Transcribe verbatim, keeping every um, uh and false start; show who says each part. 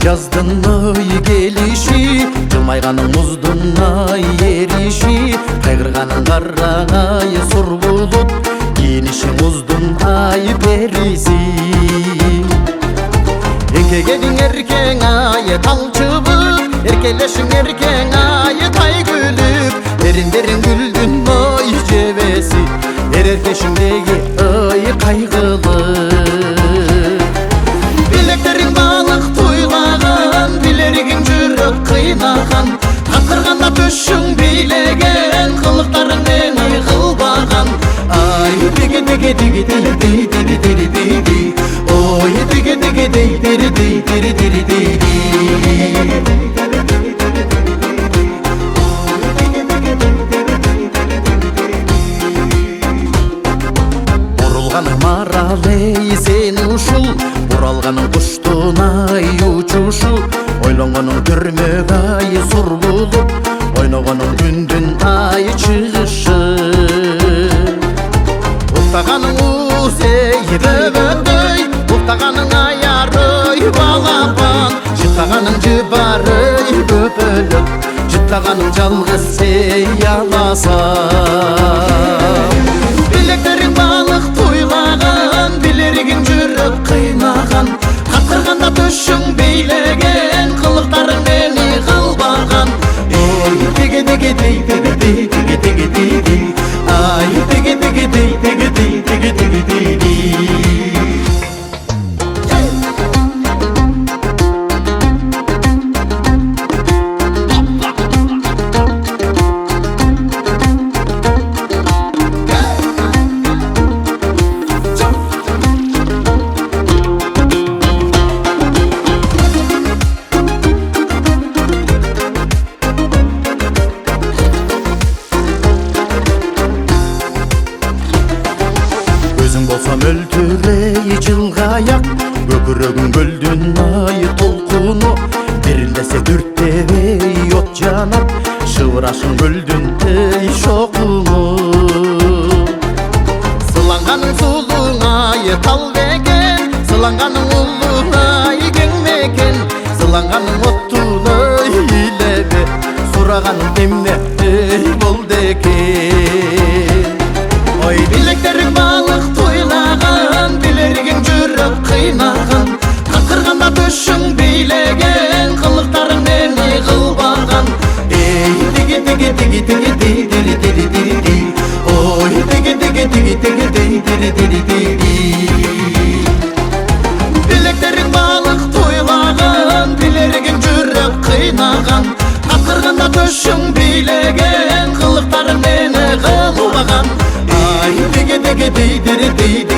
Speaker 1: жаздын ой келиши, жылмайганың муздун ай эриши, кайгырганың карагай сур булут, кийинишиң муздун ай периси. Экегениң эркең ай талчыбып, эркелешиң эркең ай тай күлүп, эриндериң гүлдүн ой жебеси, эреркешиңдеги ой кайгылы. Билектериң балык туйлаган, билеригиң жүрөк кыйнаган, каткырганда төшүң бийлеген, кылыктарың мени кылбаган. Ай диги диги диги диги диги диги диги, ой диги диги диги диги диги диги диги. Бурулганың маралей сен ушул, буралганың куштун ай учушу, ойлонгонуң көрмөк ай сур булуп, ойногонуң күндүн ай чыгышы. Уктаганың узей бөгөдөй, уктаганың аярый балапан, жыттаганың жыбарый көпөлөк, жыттаганың жалгыз сей аласаң. Билектериң балык туйлаган, билеригиң жүрөк кыйнаган, каткырганда төшүң бийлеген, кылыктарың мени кылбаган. Ой диги диги диги диги диги диги диги, ай диги диги диги диги диги диги диги диги. Болсам өлтүрей жылгаяк, көкүрөгүң көлдүн ай толкуну, бирилдесе дүрттебей от жанат, шыбырашың көлдүн эй шокуну. Сыланганың сулуң ай тал бекен, сыланганың улуң ай кең мекен, сыланганың оттун ай илебе, сураганың эмне эй болду экен. Ой билектериң балык туйлаган, билеригиң жүрөк кыйнаган, каткырганда төшүң бийлеген, кылыктарың мени кылбаган. Эй диги диги диги диги диги диги диги, ой диги диги диги диги диги диги диги. Билектериң балык туйлаган, билеригиң жүрөк кыйнаган, каткырганда төшүң бийлеген, кылыктарың мени кылбаган. Ай диги диги диги диги